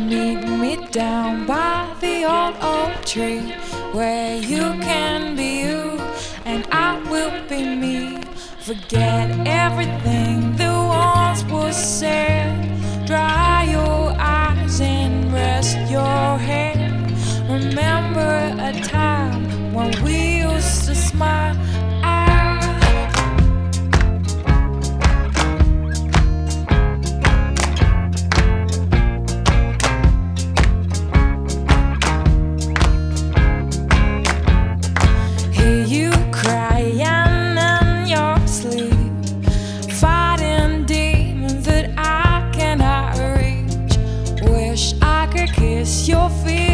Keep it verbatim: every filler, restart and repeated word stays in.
Meet me down by the old oak tree, where you can be you and I will be me. Forget everything that once was said. Dry your eyes and rest your head. Remember a time when we used to smile. Hear you crying in your sleep, fighting demons that I cannot reach. Wish I could kiss your feet.